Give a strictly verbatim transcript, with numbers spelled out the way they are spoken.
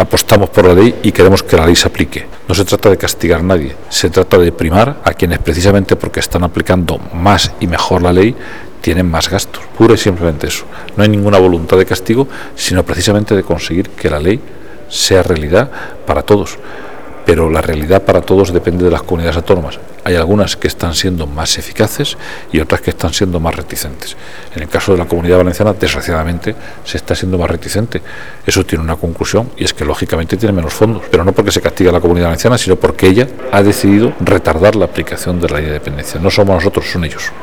apostamos por la ley y queremos que la ley se aplique. No se trata de castigar a nadie, se trata de primar a quienes precisamente porque están aplicando más y mejor la ley tienen más gastos, pura y simplemente eso. No hay ninguna voluntad de castigo, sino precisamente de conseguir que la ley sea realidad para todos. Pero la realidad para todos depende de las comunidades autónomas. Hay algunas que están siendo más eficaces y otras que están siendo más reticentes. En el caso de la Comunidad Valenciana, desgraciadamente, se está siendo más reticente. Eso tiene una conclusión y es que lógicamente tiene menos fondos, pero no porque se castiga a la Comunidad Valenciana, sino porque ella ha decidido retardar la aplicación de la ley de dependencia. No somos nosotros, son ellos.